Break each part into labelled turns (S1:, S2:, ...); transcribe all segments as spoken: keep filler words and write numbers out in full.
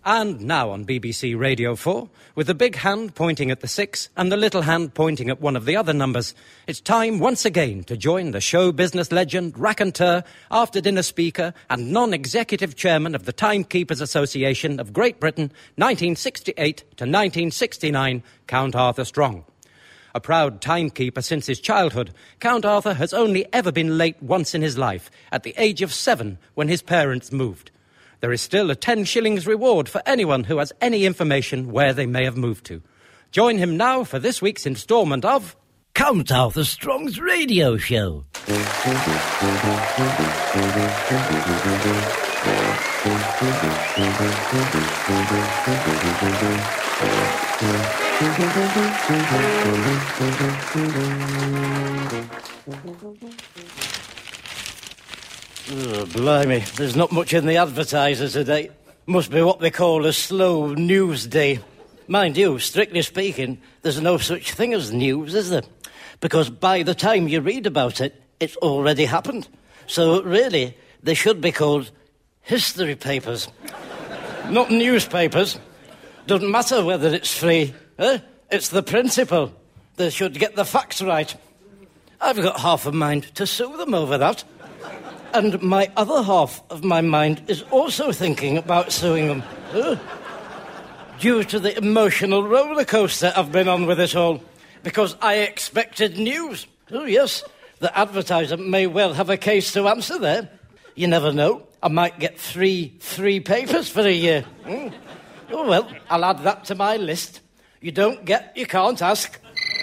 S1: And now on B B C Radio four, with the big hand pointing at the six and the little hand pointing at one of the other numbers, it's time once again to join the show business legend, raconteur, after-dinner speaker and non-executive chairman of the Timekeepers Association of Great Britain, nineteen sixty-eight to nineteen sixty-nine, Count Arthur Strong. A proud timekeeper since his childhood, Count Arthur has only ever been late once in his life, at the age of seven, when his parents moved. There is still a ten shillings reward for anyone who has any information where they may have moved to. Join him now for this week's instalment of
S2: Count Arthur Strong's Radio Show.
S3: Oh, blimey, there's not much in the advertiser today. Must be what they call a slow news day. Mind you, strictly speaking, there's no such thing as news, is there? Because by the time you read about it, it's already happened. So really, they should be called history papers, not newspapers. Doesn't matter whether it's free, eh? It's the principle. They should get the facts right. I've got half a mind to sue them over that. And my other half of my mind is also thinking about suing them. Uh, due to the emotional roller coaster I've been on with it all. Because I expected news. Oh, yes, the advertiser may well have a case to answer there. You never know. I might get three free papers for a year. Mm. Oh, well, I'll add that to my list. You don't get, you can't ask.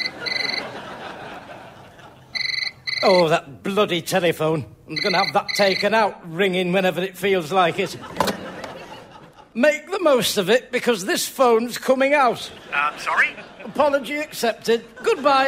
S3: Oh, that bloody telephone. I'm going to have that taken out, ringing whenever it feels like it. Make the most of it, because this phone's coming out.
S4: Uh, sorry?
S3: Apology accepted. Goodbye.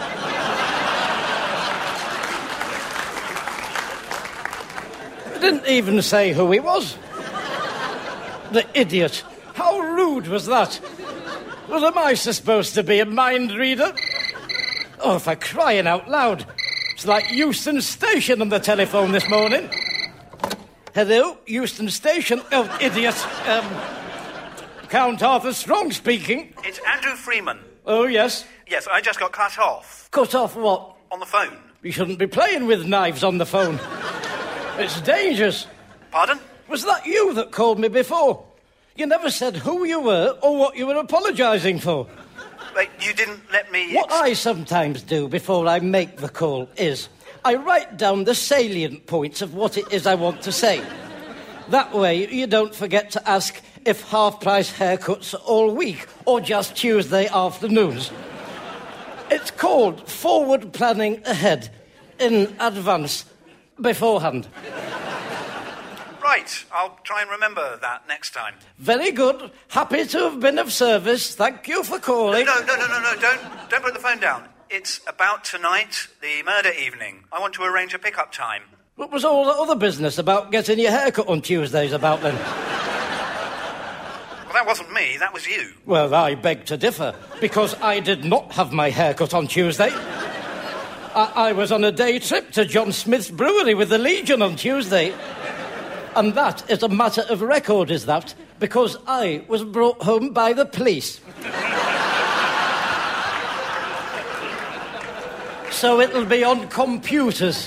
S3: I didn't even say who he was. The idiot. How rude was that? Well, am I supposed to be a mind reader? Oh, for crying out loud. It's like Euston Station on the telephone this morning. Hello, Euston Station. Oh, idiot. Um, Count Arthur Strong speaking.
S4: It's Andrew Freeman.
S3: Oh, yes?
S4: Yes, I just got cut off.
S3: Cut off what?
S4: On the phone.
S3: You shouldn't be playing with knives on the phone. It's dangerous.
S4: Pardon?
S3: Was that you that called me before? You never said who you were or what you were apologising for.
S4: But you didn't let me...
S3: What I sometimes do before I make the call is I write down the salient points of what it is I want to say. That way you don't forget to ask if half-price haircuts are all week or just Tuesday afternoons. It's called forward planning ahead, in advance, beforehand.
S4: Right, I'll try and remember that next time.
S3: Very good. Happy to have been of service. Thank you for calling.
S4: No, no, no, no, no, don't, don't put the phone down. It's about tonight, the murder evening. I want to arrange a pick-up time.
S3: What was all the other business about getting your hair cut on Tuesdays about then?
S4: Well, that wasn't me, that was you.
S3: Well, I beg to differ, because I did not have my hair cut on Tuesday. I, I was on a day trip to John Smith's brewery with the Legion on Tuesday. And that is a matter of record, is that? Because I was brought home by the police. So it'll be on computers.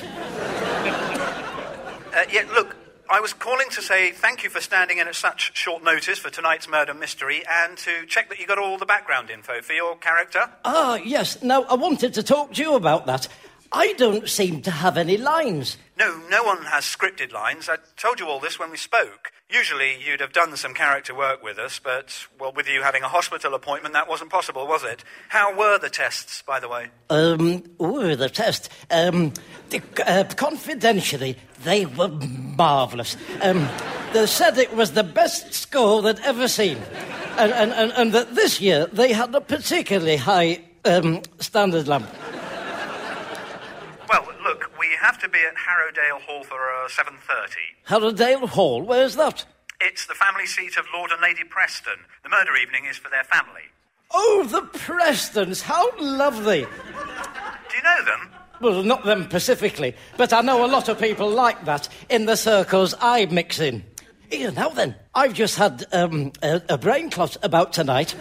S4: Uh, yeah, look, I was calling to say thank you for standing in at such short notice for tonight's murder mystery and to check that you got all the background info for your character.
S3: Ah, yes. Now, I wanted to talk to you about that. I don't seem to have any lines.
S4: No, no one has scripted lines. I told you all this when we spoke. Usually you'd have done some character work with us, but, well, with you having a hospital appointment, that wasn't possible, was it? How were the tests, by the way?
S3: Um, oh, the test. Um, the, uh, confidentially, they were marvellous. Um, they said it was the best score they'd ever seen. And, and, and, and that this year they had a particularly high um, standard lamp.
S4: Well, look, we have to be at Harrowdale Hall for uh, seven thirty.
S3: Harrowdale Hall? Where's that?
S4: It's the family seat of Lord and Lady Preston. The murder evening is for their family.
S3: Oh, the Prestons! How lovely!
S4: Do you know them?
S3: Well, not them specifically, but I know a lot of people like that in the circles I mix in. Here, now then, I've just had um, a, a brain clot about tonight.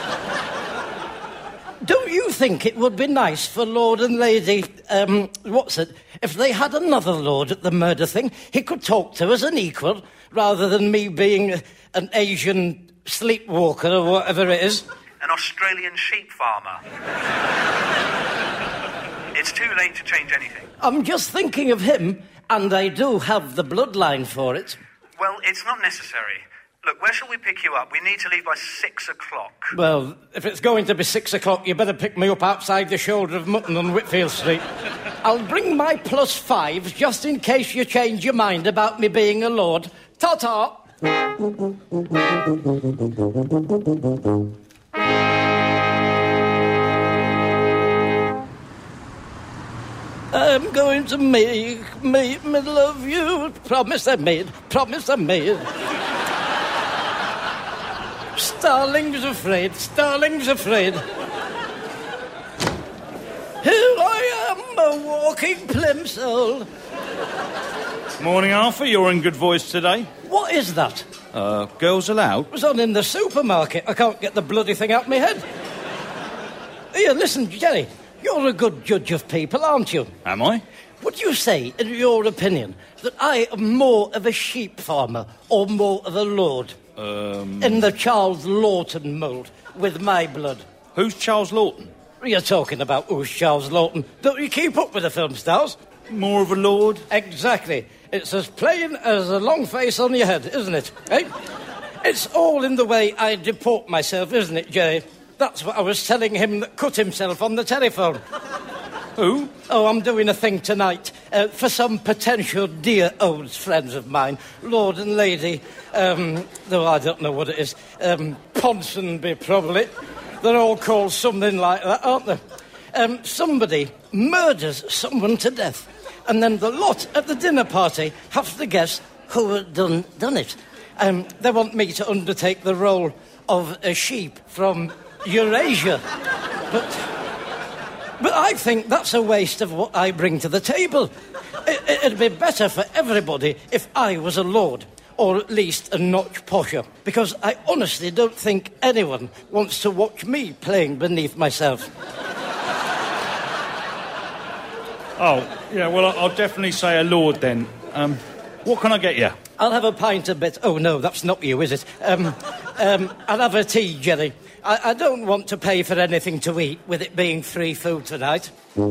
S3: Don't you think it would be nice for Lord and Lady, um, what's it, if they had another Lord at the murder thing? He could talk to us an equal, rather than me being an Asian sleepwalker or whatever it is.
S4: An Australian sheep farmer. It's too late to change anything.
S3: I'm just thinking of him, and I do have the bloodline for it.
S4: Well, it's not necessary. Look, where shall we pick you up? We need to leave by six o'clock.
S3: Well, if it's going to be six o'clock, you better pick me up outside the Shoulder of Mutton on Whitfield Street. I'll bring my plus fives just in case you change your mind about me being a lord. Ta-ta! I'm going to make, make me love you. Promise I made, promise I made. Starling's afraid, Starling's afraid. Here I am, a walking plimsoll.
S5: Morning, Arthur. You're in good voice today.
S3: What is that?
S5: Uh, girls allowed?
S3: It was on in the supermarket. I can't get the bloody thing out of my head. Here, listen, Jerry. You're a good judge of people, aren't you?
S5: Am I?
S3: Would you say, in your opinion, that I am more of a sheep farmer or more of a lord?
S5: Um...
S3: In the Charles Lawton mould, with my blood.
S5: Who's Charles Lawton?
S3: You're talking about who's Charles Lawton. Don't you keep up with the film stars?
S5: More of a lord?
S3: Exactly. It's as plain as a long face on your head, isn't it? Eh? It's all in the way I deport myself, isn't it, Jerry? That's what I was telling him that cut himself on the telephone.
S5: Who?
S3: Oh, I'm doing a thing tonight uh, for some potential dear old friends of mine, Lord and Lady, um, though I don't know what it is, um, Ponsonby, probably. They're all called something like that, aren't they? Um, somebody murders someone to death, and then the lot at the dinner party have to guess who had done, done it. Um, they want me to undertake the role of a sheep from Eurasia. But... But I think that's a waste of what I bring to the table. It, it'd be better for everybody if I was a lord, or at least a notch posher, because I honestly don't think anyone wants to watch me playing beneath myself.
S5: Oh, yeah, well, I'll definitely say a lord then. Um, what can I get you?
S3: I'll have a pint of bit... Oh, no, that's not you, is it? Um, um, I'll have a tea, Jerry. I, I don't want to pay for anything to eat, with it being free food tonight.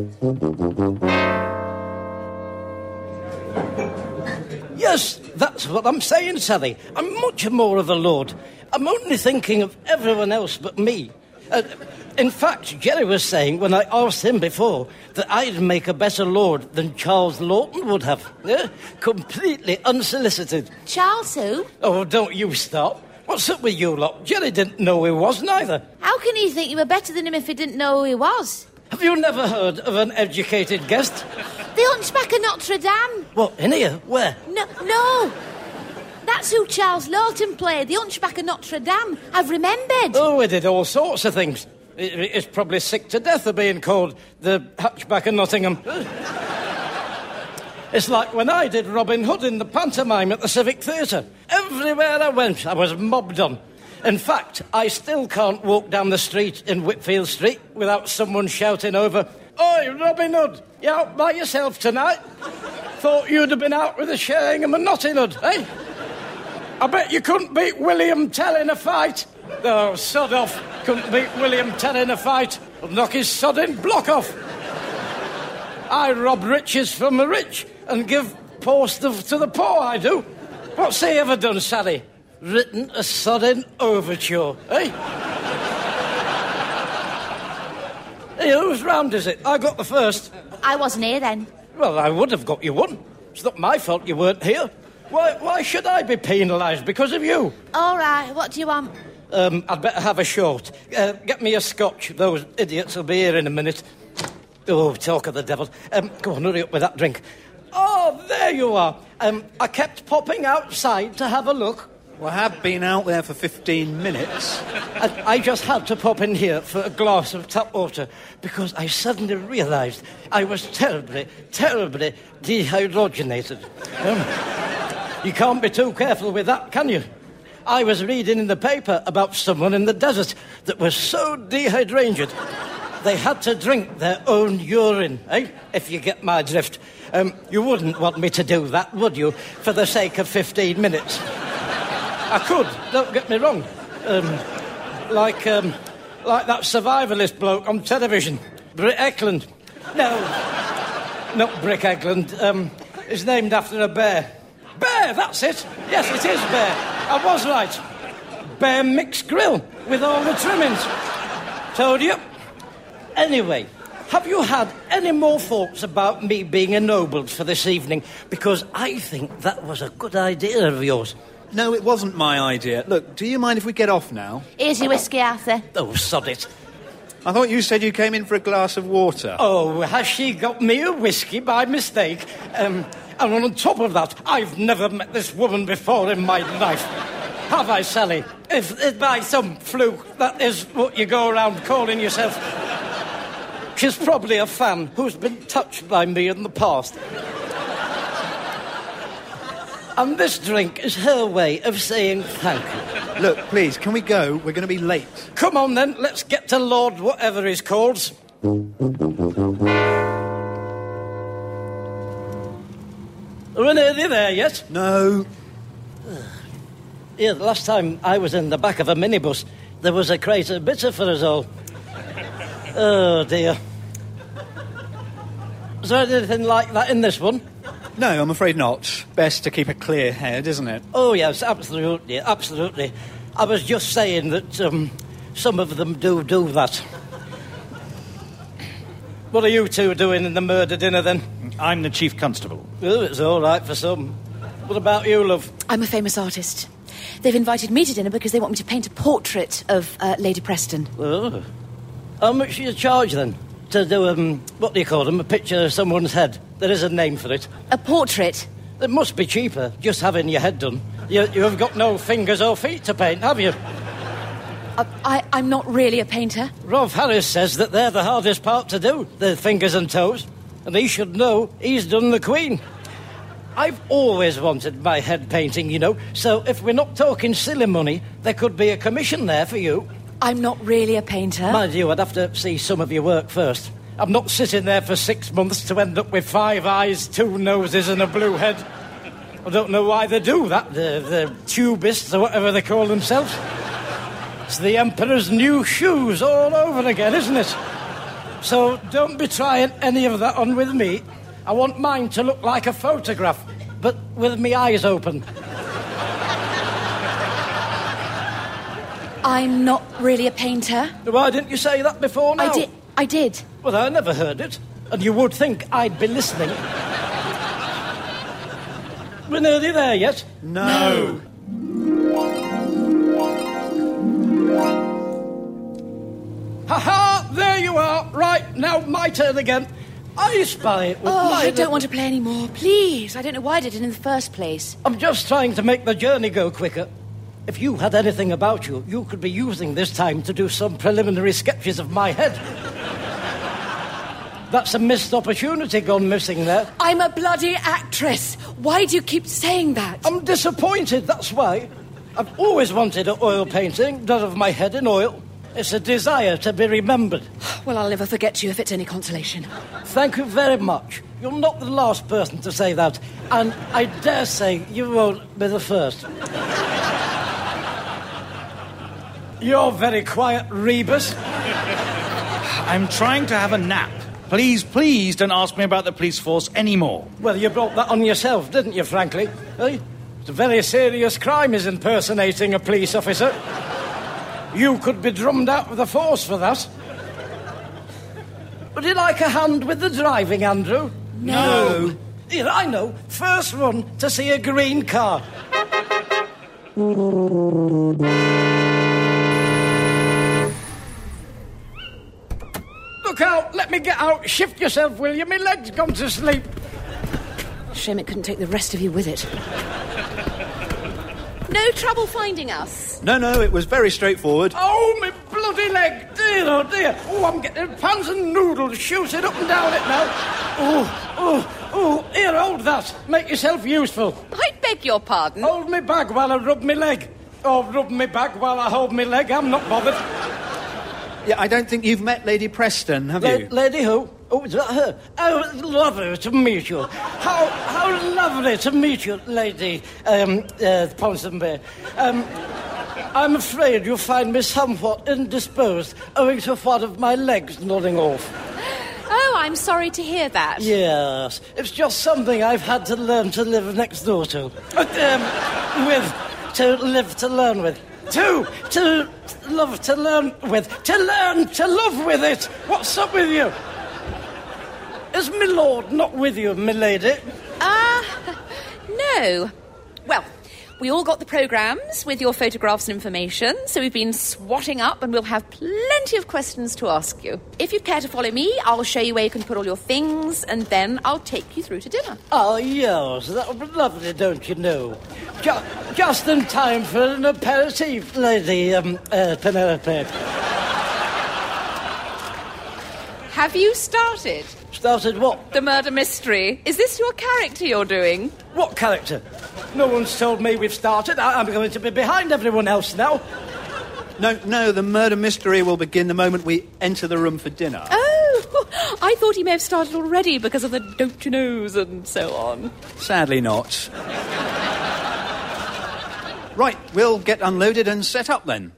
S3: Yes, that's what I'm saying, Sally. I'm much more of a lord. I'm only thinking of everyone else but me. Uh, in fact, Jerry was saying, when I asked him before, that I'd make a better lord than Charles Lawton would have. Yeah? Completely unsolicited.
S6: Charles who?
S3: Oh, don't you stop. What's up with you lot? Jerry didn't know who he was, neither.
S6: How can he think you were better than him if he didn't know who he was?
S3: Have you never heard of an educated guest?
S6: The Hunchback of Notre Dame.
S3: What, in here? Where?
S6: No, no. That's who Charles Lawton played, the Hunchback of Notre Dame. I've remembered.
S3: Oh, he did all sorts of things. He- He's probably sick to death of being called the Hatchback of Nottingham. It's like when I did Robin Hood in the pantomime at the Civic Theatre. Everywhere I went, I was mobbed on. In fact, I still can't walk down the street in Whitfield Street without someone shouting over, "Oi, Robin Hood, you out by yourself tonight? Thought you'd have been out with a Sheringham and Notting Hood, eh? I bet you couldn't beat William Tell in a fight." Oh, sod off. Couldn't beat William Tell in a fight. I'll knock his sodding block off. I rob riches from the rich and give poor stuff to the poor, I do. What's he ever done, Sally? Written a sodding overture, eh? Hey, whose round is it? I got the first.
S6: I wasn't here then.
S3: Well, I would have got you one. It's not my fault you weren't here. Why, why should I be penalised because of you?
S6: All right, what do you want?
S3: Um, I'd better have a short. Uh, get me a scotch. Those idiots will be here in a minute. Oh, talk of the devil. Um, go on, hurry up with that drink. Oh, there you are. Um, I kept popping outside to have a look.
S7: Well, I have been out there for fifteen minutes.
S3: And I just had to pop in here for a glass of tap water because I suddenly realised I was terribly, terribly dehydrogenated. Um, You can't be too careful with that, can you? I was reading in the paper about someone in the desert that was so dehydrated they had to drink their own urine, eh? If you get my drift. Um, you wouldn't want me to do that, would you, for the sake of fifteen minutes? I could, don't get me wrong. Um, like, um, like that survivalist bloke on television, Britt Eklund. No, not Brick Eklund. Um, it's named after a bear. Bear, that's it. Yes, it is Bear. I was right. Bear mixed grill with all the trimmings. Told you. Anyway, have you had any more thoughts about me being ennobled for this evening? Because I think that was a good idea of yours.
S7: No, it wasn't my idea. Look, do you mind if we get off now?
S6: Here's your whiskey, Arthur.
S3: Oh, sod it.
S7: I thought you said you came in for a glass of water.
S3: Oh, has she got me a whiskey by mistake? Um, and on top of that, I've never met this woman before in my life. Have I, Sally? If, if by some fluke that is what you go around calling yourself. She's probably a fan who's been touched by me in the past. And this drink is her way of saying thank you.
S7: Look, please, can we go? We're going to be late.
S3: Come on, then. Let's get to Lord whatever he's called. Are we nearly there yet?
S7: No.
S3: Yeah, the last time I was in the back of a minibus, there was a crate of bitter for us all. Oh, dear. Is there anything like that in this one?
S7: No, I'm afraid not. Best to keep a clear head, isn't it?
S3: Oh, yes, absolutely, absolutely. I was just saying that um, some of them do do that. What are you two doing in the murder dinner, then?
S5: I'm the chief constable.
S3: Oh, it's all right for some. What about you, love?
S8: I'm a famous artist. They've invited me to dinner because they want me to paint a portrait of uh, Lady Preston.
S3: Oh. How much do you charge, then? To do, um, what do you call them, a picture of someone's head? There is a name for it.
S8: A portrait?
S3: It must be cheaper, just having your head done. You, you have got no fingers or feet to paint, have you?
S8: Uh, I, I'm not really a painter.
S3: Rolf Harris says that they're the hardest part to do, the fingers and toes. And he should know he's done the Queen. I've always wanted my head painting, you know, so if we're not talking silly money, there could be a commission there for you.
S8: I'm not really a painter.
S3: Mind you, I'd have to see some of your work first. I'm not sitting there for six months to end up with five eyes, two noses and a blue head. I don't know why they do that, the, the tubists or whatever they call themselves. It's the Emperor's new shoes all over again, isn't it? So don't be trying any of that on with me. I want mine to look like a photograph, but with me eyes open.
S8: I'm not really a painter.
S3: Why didn't you say that before now?
S8: I did. I did.
S3: Well, I never heard it. And you would think I'd be listening. We're nearly there yet?
S7: No.
S3: Ha-ha! There you are. Right, now my turn again. I spy it with
S8: Oh,
S3: my...
S8: I don't want to play anymore. Please. I don't know why I did it in the first place.
S3: I'm just trying to make the journey go quicker. If you had anything about you, you could be using this time to do some preliminary sketches of my head. That's a missed opportunity gone missing there.
S8: I'm a bloody actress. Why do you keep saying that?
S3: I'm disappointed, that's why. I've always wanted an oil painting done of my head in oil. It's a desire to be remembered.
S8: Well, I'll never forget you if it's any consolation.
S3: Thank you very much. You're not the last person to say that. And I dare say you won't be the first. You're very quiet, Rebus.
S5: I'm trying to have a nap. Please, please don't ask me about the police force anymore.
S3: Well, you brought that on yourself, didn't you, frankly? Eh? It's a very serious crime, is impersonating a police officer. You could be drummed out with the force for that. Would you like a hand with the driving, Andrew?
S8: No.
S3: No. Here, I know. First one to see a green car. Look out! Let me get out! Shift yourself, will you? My leg's gone to sleep.
S8: Shame it couldn't take the rest of you with it.
S6: No trouble finding us.
S7: No, no, it was very straightforward.
S3: Oh, my bloody leg! Dear, oh dear! Oh, I'm getting pans and noodles shooting up and down it now. Oh, oh, oh! Here, hold that. Make yourself useful.
S6: I'd
S8: beg your pardon?
S3: Hold me back while I rub me leg. Or rub me back while I hold me leg. I'm not bothered.
S7: Yeah, I don't think you've met Lady Preston, have
S3: La-
S7: you?
S3: Lady who? Oh, is that her? Oh, lovely to meet you. How how lovely to meet you, Lady um, uh, Ponsonby. Um, I'm afraid you'll find me somewhat indisposed owing to one of my legs nodding off.
S8: Oh, I'm sorry to hear that.
S3: Yes, it's just something I've had to learn to live next door to. Uh, um, with, to live to learn with. To, to love to learn with. To learn to love with it. What's up with you? Is my lord not with you, my lady?
S8: Ah, uh, no. Well, we all got the programmes with your photographs and information, so we've been swatting up and we'll have plenty of questions to ask you. If you care to follow me, I'll show you where you can put all your things, and then I'll take you through to dinner.
S3: Oh, yes, that would be lovely, don't you know? Just, just in time for an aperitif, Lady um, uh, Penelope.
S8: Have you started?
S3: Started what?
S8: The murder mystery. Is this your character you're doing?
S3: What character? No one's told me we've started. I- I'm going to be behind everyone else now.
S7: No, no, the murder mystery will begin the moment we enter the room for dinner.
S8: Oh, I thought he may have started already because of the don't you knows and so on.
S7: Sadly not. Right, we'll get unloaded and set up then.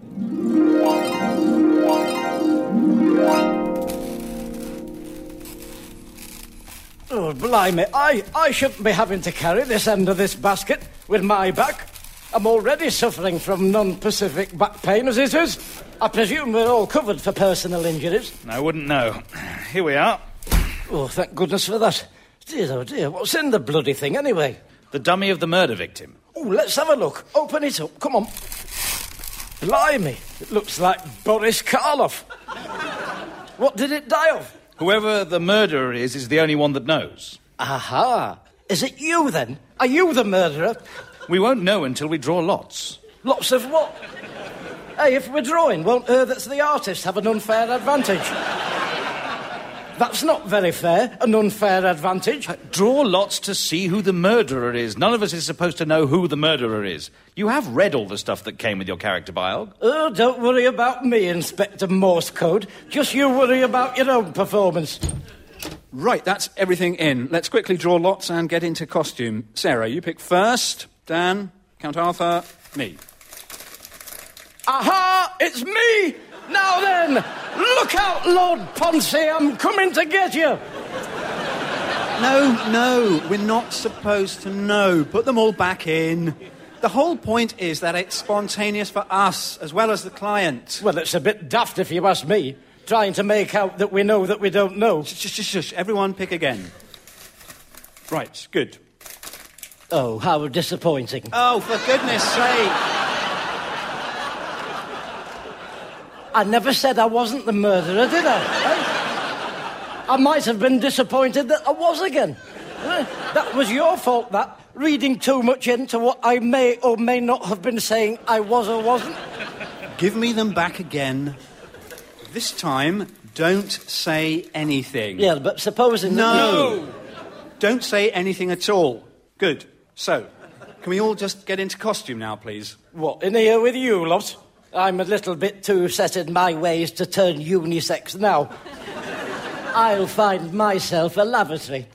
S3: Oh, blimey, I, I shouldn't be having to carry this end of this basket with my back. I'm already suffering from non-Pacific back pain as it is. I presume we're all covered for personal injuries.
S5: I wouldn't know. Here we are.
S3: Oh, thank goodness for that. Dear, oh dear, what's in the bloody thing anyway?
S5: The dummy of the murder victim.
S3: Oh, let's have a look. Open it up, come on. Blimey, it looks like Boris Karloff. What did it die of?
S5: Whoever the murderer is is the only one that knows.
S3: Aha. Is it you, then? Are you the murderer?
S5: We won't know until we draw lots.
S3: Lots of what? Hey, if we're drawing, won't her that's the artist have an unfair advantage? That's not very fair, an unfair advantage.
S5: Uh, draw lots to see who the murderer is. None of us is supposed to know who the murderer is. You have read all the stuff that came with your character biog.
S3: Oh, don't worry about me, Inspector Morse Code. Just you worry about your own performance.
S7: Right, that's everything in. Let's quickly draw lots and get into costume. Sarah, you pick first. Dan, Count Arthur, me.
S3: Aha! It's me! Now then, look out, Lord Poncy, I'm coming to get you.
S7: No, no, we're not supposed to know. Put them all back in. The whole point is that it's spontaneous for us, as well as the client.
S3: Well, it's a bit daft if you ask me, trying to make out that we know that we don't know.
S7: Shush, shush, shush. Everyone pick again. Right, good.
S3: Oh, how disappointing.
S7: Oh, for goodness sake.
S3: I never said I wasn't the murderer, did I? Eh? I might have been disappointed that I was again. Eh? That was your fault, that. Reading too much into what I may or may not have been saying I was or wasn't.
S7: Give me them back again. This time, don't say anything.
S3: Yeah, but supposing...
S7: No!
S3: That...
S7: Don't say anything at all. Good. So, can we all just get into costume now, please?
S3: What, in here with you lot? I'm a little bit too set in my ways to turn unisex now. I'll find myself a lavatory.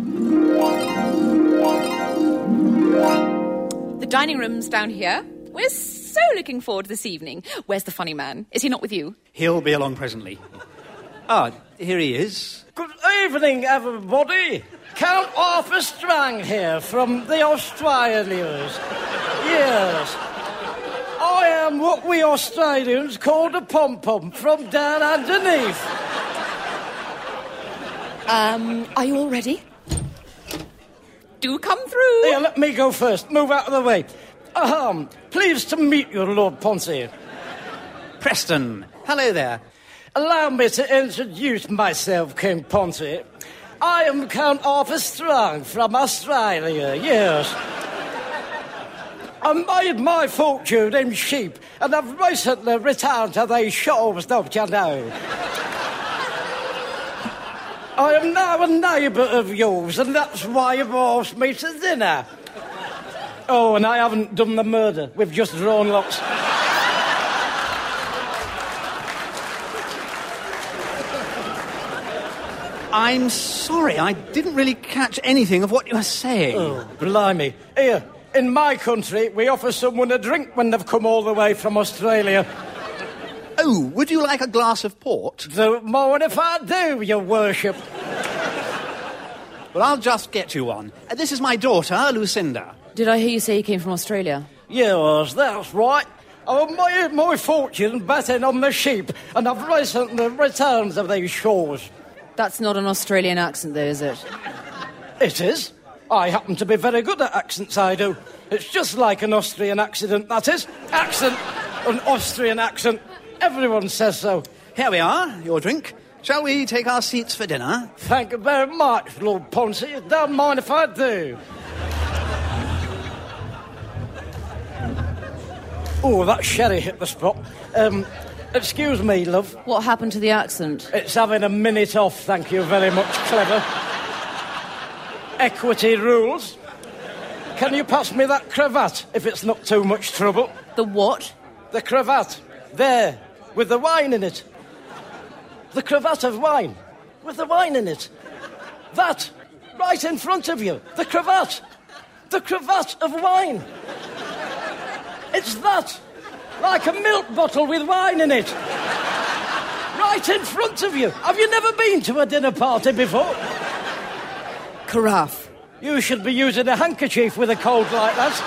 S8: The dining room's down here. We're so looking forward to this evening. Where's the funny man? Is he not with you?
S7: He'll be along presently. Ah, here he is.
S3: Good evening, everybody. Count Arthur Strang here from the Australians. Yes. I am what we Australians call a pom-pom from down underneath.
S8: Um, are you all ready? Do come through.
S3: Here, let me go first. Move out of the way. Ahem. Pleased to meet you, Lord Poncy.
S7: Preston. Hello there.
S3: Allow me to introduce myself, King Poncy. I am Count Arthur Strang from Australia, yes. I made my fortune in sheep, and I've recently returned to these shores, don't you know? I am now a neighbour of yours, and that's why you've asked me to dinner. Oh, and I haven't done the murder. We've just drawn lots.
S7: I'm sorry, I didn't really catch anything of what you were saying.
S3: Oh, blimey. Here, in my country, we offer someone a drink when they've come all the way from Australia.
S7: Oh, would you like a glass of port?
S3: Don't mind if I do, your worship.
S7: Well, I'll just get you one. Uh, This is my daughter, Lucinda.
S8: Did I hear you say you came from Australia?
S3: Yes, that's right. Oh, my, my fortune betting on the sheep, and I've recently returned to these shores.
S8: That's not an Australian accent, though, is it?
S3: It is. I happen to be very good at accents, I do. It's just like an Austrian accident, that is. Accent, an Austrian accent. Everyone says so.
S7: Here we are, your drink. Shall we take our seats for dinner?
S3: Thank you very much, Lord Ponce. Don't mind if I do. Oh, that sherry hit the spot. Um, excuse me, love.
S8: What happened to the accent?
S3: It's having a minute off, thank you very much, clever. Equity rules. Can you pass me that cravat, if it's not too much trouble?
S8: The what?
S3: The cravat. There, with the wine in it. The cravat of wine, with the wine in it. That, right in front of you. The cravat. The cravat of wine. It's that, like a milk bottle with wine in it. Right in front of you. Have you never been to a dinner party before?
S8: Carafe.
S3: You should be using a handkerchief with a cold like that.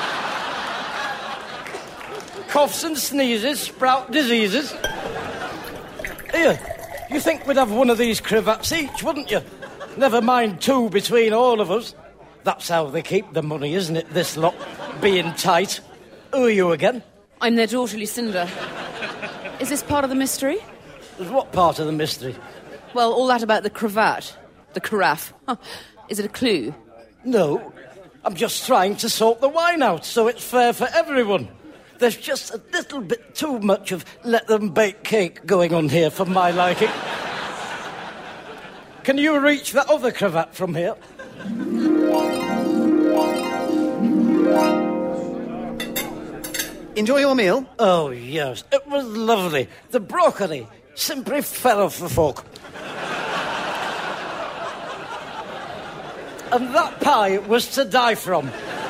S3: Coughs and sneezes sprout diseases. Here, you think we'd have one of these cravats each, wouldn't you? Never mind two between all of us. That's how they keep the money, isn't it, this lot? Being tight. Who are you again?
S8: I'm their daughter, Lucinda. Is this part of the mystery?
S3: What part of the mystery?
S8: Well, all that about the cravat. The carafe. Huh. Is it a clue?
S3: No. I'm just trying to sort the wine out so it's fair for everyone. There's just a little bit too much of let them bake cake going on here for my liking. Can you reach that other cravat from here?
S7: Enjoy your meal.
S3: Oh, yes. It was lovely. The broccoli simply fell off the fork. And that pie was to die from.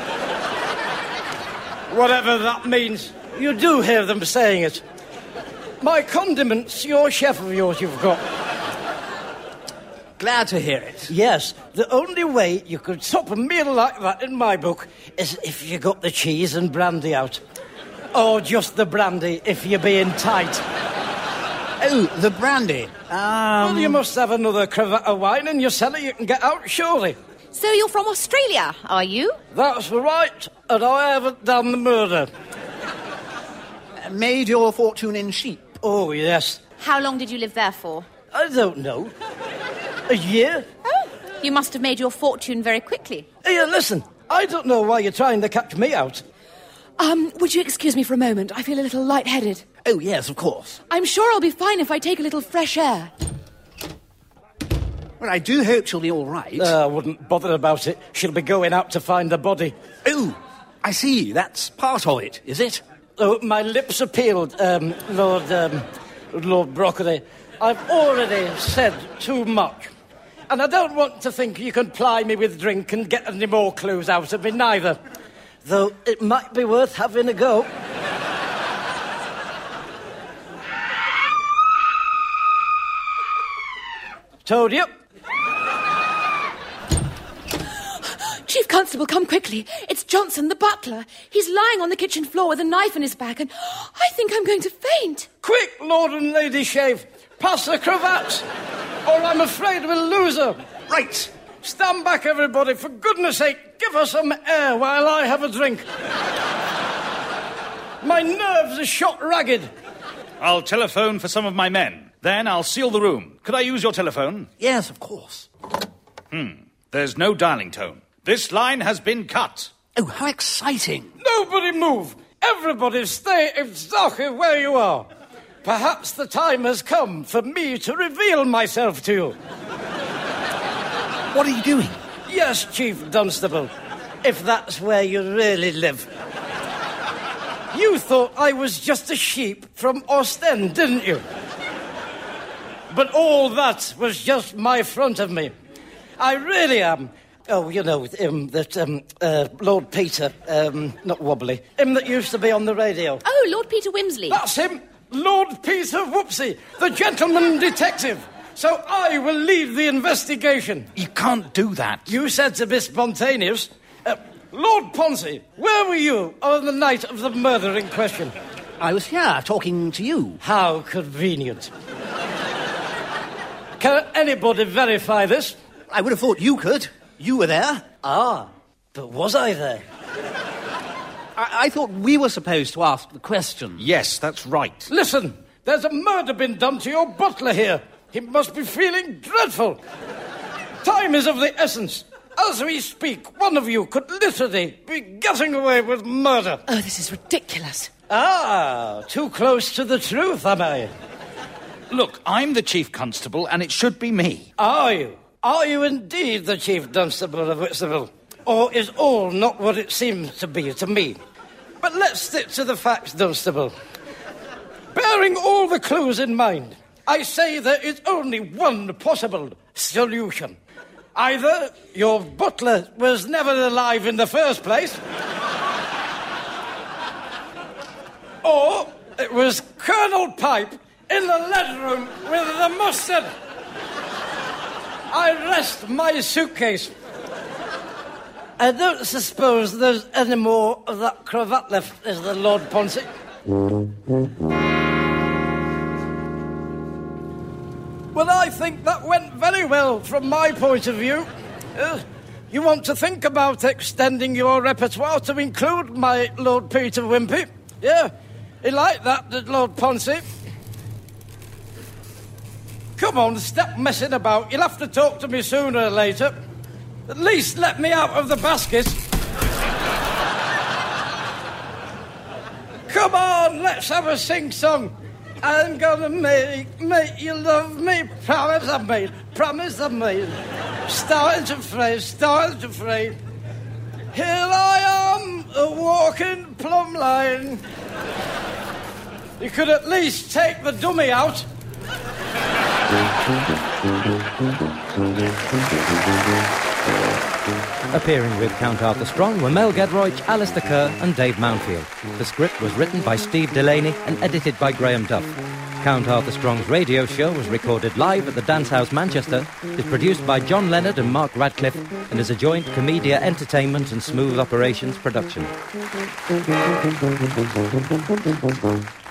S3: Whatever that means. You do hear them saying it. My condiments, your chef of yours you've got.
S7: Glad to hear it.
S3: Yes, the only way you could top a meal like that in my book is if you got the cheese and brandy out. Or just the brandy if you're being tight.
S7: Oh, the brandy. Um...
S3: Well, you must have another cravat of wine in your cellar you can get out, surely.
S6: So you're from Australia, are you?
S3: That's right, and I haven't done the murder.
S7: Made your fortune in sheep.
S3: Oh, yes.
S6: How long did you live there for?
S3: I don't know. A year?
S6: Oh, you must have made your fortune very quickly.
S3: Here, listen, I don't know why you're trying to catch me out.
S8: Um, would you excuse me for a moment? I feel a little lightheaded.
S7: Oh, yes, of course.
S8: I'm sure I'll be fine if I take a little fresh air.
S7: Well, I do hope she'll be all right.
S3: Uh, I wouldn't bother about it. She'll be going out to find the body.
S7: Oh, I see. That's part of it, is it?
S3: Oh, my lips are peeled, um, Lord, um, Lord Broccoli. I've already said too much. And I don't want to think you can ply me with drink and get any more clues out of me, neither. Though it might be worth having a go. Told you.
S8: Chief Constable, come quickly. It's Johnson, the butler. He's lying on the kitchen floor with a knife in his back, and I think I'm going to faint.
S3: Quick, Lord and Lady Shave. Pass the cravat, or I'm afraid we'll lose her.
S7: Right.
S3: Stand back, everybody. For goodness sake, give her some air while I have a drink. My nerves are shot ragged.
S5: I'll telephone for some of my men. Then I'll seal the room. Could I use your telephone?
S7: Yes, of course.
S5: Hmm. There's no dialing tone. This line has been cut.
S7: Oh, how exciting.
S3: Nobody move. Everybody stay exactly where you are. Perhaps the time has come for me to reveal myself to you.
S7: What are you doing?
S3: Yes, Chief Dunstable. if that's where you really live. You thought I was just a sheep from Ostend, didn't you? But all that was just my front of me. I really am. Oh, you know, him that, um, uh, Lord Peter, um, not Wobbly, him that used to be on the radio.
S8: Oh, Lord Peter Wimsley.
S3: That's him, Lord Peter Whoopsie, the gentleman detective. So I will lead the investigation.
S5: You can't do that.
S3: You said to be spontaneous. Uh, Lord Ponzi, where were you on the night of the murder in question?
S9: I was here talking to you.
S3: How convenient. Can anybody verify this?
S9: I would have thought you could. You were there.
S3: Ah, but was I there?
S9: I, I thought we were supposed to ask the question.
S5: Yes, that's right.
S3: Listen, there's a murder been done to your butler here. He must be feeling dreadful. Time is of the essence. As we speak, one of you could literally be getting away with murder.
S8: Oh, this is ridiculous.
S3: Ah, too close to the truth, am I?
S5: Look, I'm the chief constable, and it should be me.
S3: Are you? Are you indeed the chief constable of Whitstable? Or is all not what it seems to be to me? But let's stick to the facts, Dunstable. Bearing all the clues in mind, I say there is only one possible solution. Either your butler was never alive in the first place, or it was Colonel Pipe in the lead room with the mustard. I rest my suitcase. I don't suppose there's any more of that cravat left, is there, Lord Ponzi? Well, I think that went very well from my point of view. Uh, you want to think about extending your repertoire to include my Lord Peter Wimpy? Yeah, he liked that, did Lord Ponzi? Come on, stop messing about. You'll have to talk to me sooner or later. At least let me out of the basket. Come on, let's have a sing-song. I'm gonna make, make you love me. Promise I made, promise I made. Starting to fray, starting to fray. Here I am, a walking plumb line. You could at least take the dummy out.
S1: Appearing with Count Arthur Strong were Mel Gedroych, Alistair Kerr and Dave Mountfield. The script was written by Steve Delaney and edited by Graham Duff. Count Arthur Strong's radio show was recorded live at the Dance House Manchester, is produced by John Leonard and Mark Radcliffe, and is a joint Comedia Entertainment and Smooth Operations production.